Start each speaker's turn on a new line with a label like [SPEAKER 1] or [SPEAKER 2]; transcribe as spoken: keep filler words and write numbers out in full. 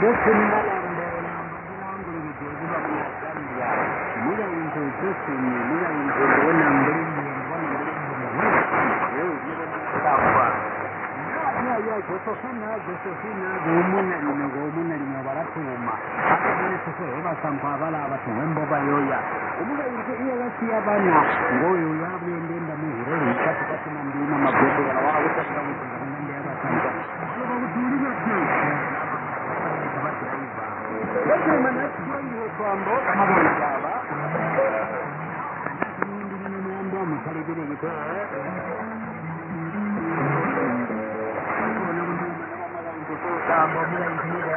[SPEAKER 1] Listen, mira into listen, mira into when I'm bringing one ya ya Josephina Josephina gomuna lino gomuna lino baratuma akabere sose basampa bala batumembo bayoya umuga yinke iya basiya bana ngoyo yabyende ndamuhire ikati kati mandina mabwede bala wa utaka mutunga ndende yabasampa balo butuli bati Wajah mana sih Kwambo kamu berapa? Ini dengan Kwambo mencari diri gitu. Kwambo mulai sini